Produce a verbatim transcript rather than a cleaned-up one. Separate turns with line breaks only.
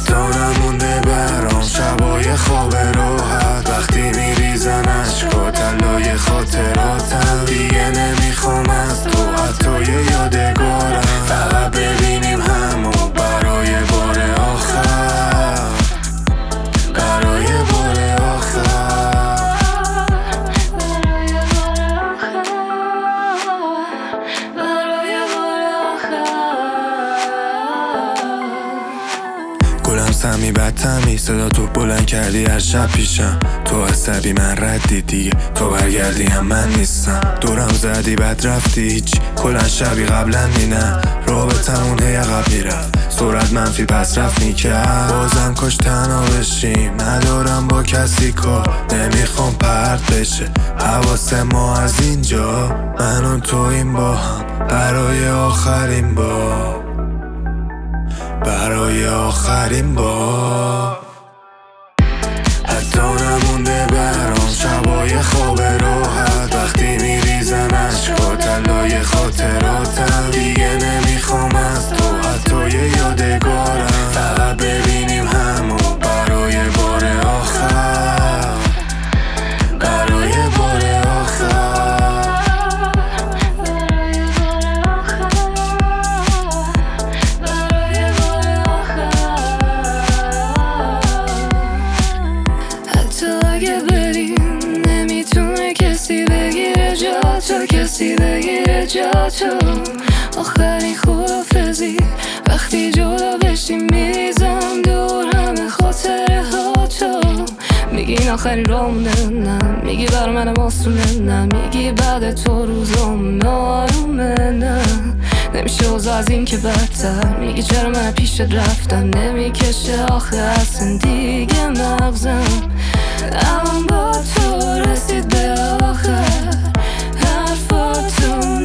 حتی نمونده برام شبای خواب راحت، وقتی میریزن عشقا تلای خاطراتم. دیگه نمیخوام از تو حتی یه یادگارم، فقط ببینیم همو برای بار آخر، برای بار آخر. گلم سمی بدتمی، صدا تو بلند کردی هر شب پیشم. تو عصبی من ردی دیگه، تو برگردی هم من نیستم. دورم زدی بد رفتی هیچ، کلن شبی قبلا نه. رابطمون هی عقب میرفت، سرعت منفی پس رفت میکرد. بازم کاش تنها بشیم، ندارم با کسی کار. نمیخوام پرت بشه حواس ما از اینجا، من و تو این با هم برای آخرین بار، برای آخرین بار. حتی نمونده برام شبای خواب راحت، وقتی میریزن عشقا تلای خاطراتم. دیگه نمیخوام از تو حتی یه یادگارم، فقط ببینیم همو برای بار آخر، برای بار آخر.
اگه بریم نمیتونه کسی بگیره جاتو، کسی بگیره جاتو. آخرین خدافزی وقتی جدا بشیم، میریزم دور همه خاطره ها تو. میگین آخرین رامونه، نه میگی بر منم آسونه، نه میگی بعد تو روزام نارومه، نه نمیشه اوضاع از این که بدتر. میگی چرا من پیشت رفتم، نمیکشه آخه اصلا دیگه مغزم. اما با تو رسید به آخر، حرفاتو